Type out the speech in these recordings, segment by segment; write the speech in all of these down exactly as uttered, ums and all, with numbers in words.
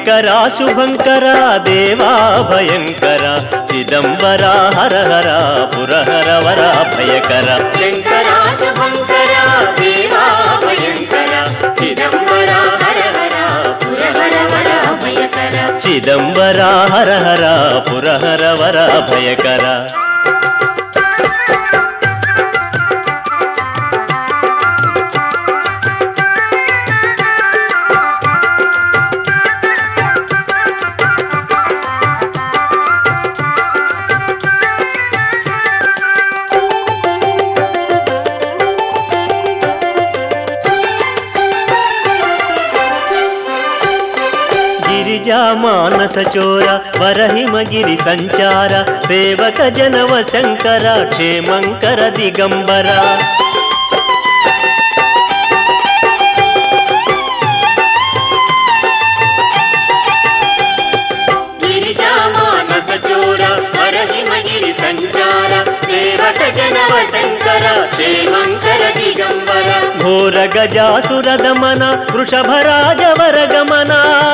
శంకర శుభంకర దేవా భయంకర చిదంబర హర హర పురహర వర భయకర శంకర శుభంకర దేవా భయంకర చిదంబర హర హర పురహర వర భయకర చిదంబర హర హర పురహర వర భయకర మానస చోర వరహిమగిరి సంచార సేవక జనవ శంకర క్షేమంకర దిగంబర గిరిజా మానస చోర వరహిమగిరి సంచార సేవక జనవ శంకర క్షేమంకర దిగంబర ఘోర గజాసుర దమన వృషభరాజ వరగమన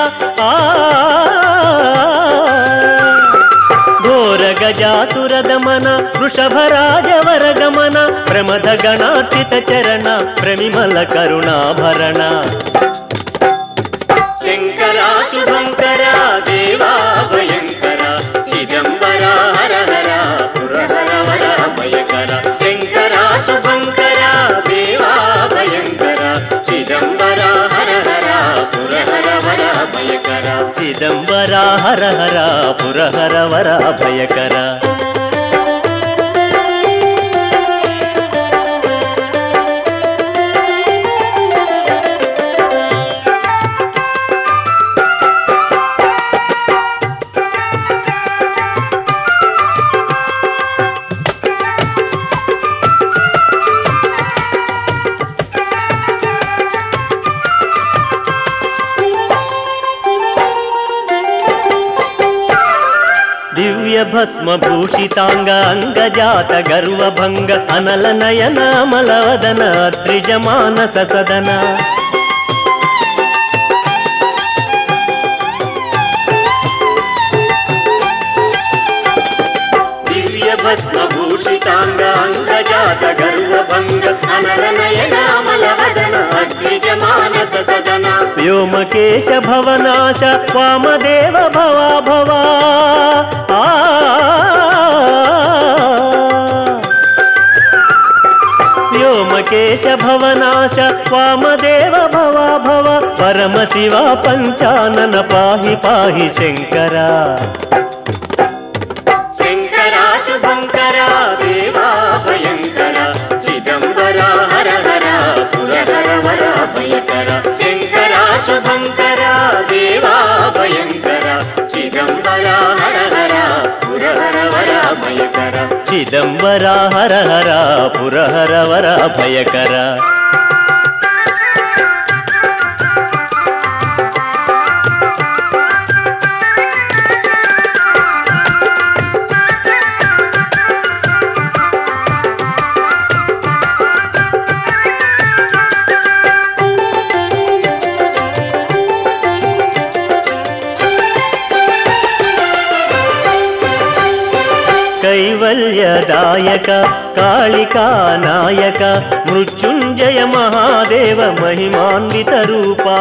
ఘోర గజాసుర దమన వృషభరాజ వరగమన ప్రమథ గణార్చిత చరణ ప్రమిమల కరుణాభరణ శంకర శుభంకర దేవా భయంకర చిదంబర హర హర పురహర వర భయకర శంకర శుభంకర దేవా భయంకర చిదంబర హర హర పురహర వర భయకర చిదంబర హర హర పురహర వర భయకర దివ్య భస్మ భూషితాంగ అంగజాత గర్వభంగ అనల నయన మలవదన ద్విజ మానస సదన దివ్య భస్మ భూషితాంగ అంగజాత గర్వభంగ అనల నయన మలవదన ద్విజ మానస సదన వ్యోమకేశ భవనాశ వామదేవ భవా భవా వ్యోమకేశ భవనాశ వామదేవ భవా భవ పరమ శివ పంచానన పాహి పాహి శంకర శంకర శుభంకర దేవా భయంకర చిదంబర హర హర పురహర వర భయకర శంకర శుభంకర దేవా భయంకర చిదంబర హర హర పురహర వర భయకర చిదంబర హర హర పురహర వర భయకర కైవల్యదాయక కాళికా నాయక మృత్యుంజయ మహాదేవ మహిమాన్విత రూపా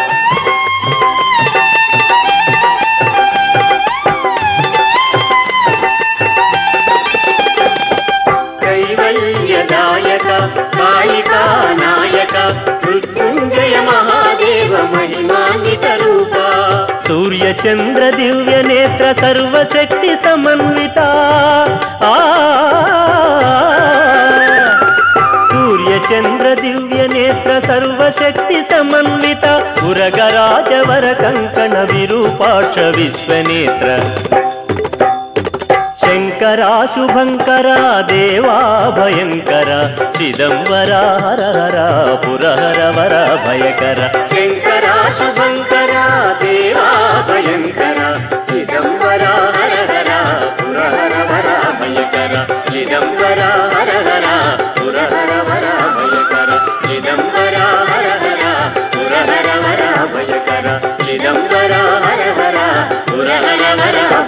కైవల్యదాయక కాళికా నాయక మృత్యుంజయ మహాదేవ మహిమాన్విత రూపా సూర్య చంద్ర దివ్య నేత్ర సర్వశక్తి సమన్విత సూర్య చంద్ర దివ్య నేత్ర సర్వశక్తి సమన్విత ఉరగరాజ వర కంకణ విరూపాక్ష విశ్వనేత్ర శంకర శుభంకర దేవా భయంకర చిదంబర హర హర పురహర వర భయకర శంకర శుభంకర దేవా భయంకర చిదంబర హర హర పురహర వర భయకర చిదంబర హర హర పురహర వర భయకర చిదంబర హర హర పురహర వర భయకర చిదంబర హర హర